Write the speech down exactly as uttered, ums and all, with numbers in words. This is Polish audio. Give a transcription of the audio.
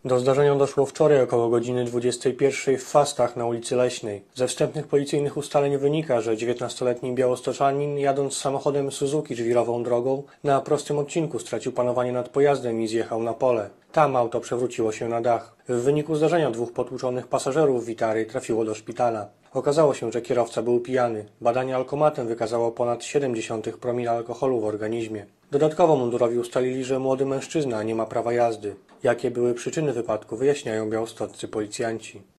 Do zdarzenia doszło wczoraj około godziny dwudziestej pierwszej w Fastach na ulicy Leśnej. Ze wstępnych policyjnych ustaleń wynika, że dziewiętnastoletni białostoczanin, jadąc samochodem Suzuki żwirową drogą, na prostym odcinku stracił panowanie nad pojazdem i zjechał na pole. Tam auto przewróciło się na dach. W wyniku zdarzenia dwóch potłuczonych pasażerów Witary trafiło do szpitala. Okazało się, że kierowca był pijany. Badanie alkomatem wykazało ponad siedem przecinek promila alkoholu w organizmie. Dodatkowo mundurowi ustalili, że młody mężczyzna nie ma prawa jazdy. Jakie były przyczyny wypadku, wyjaśniają białostoccy policjanci.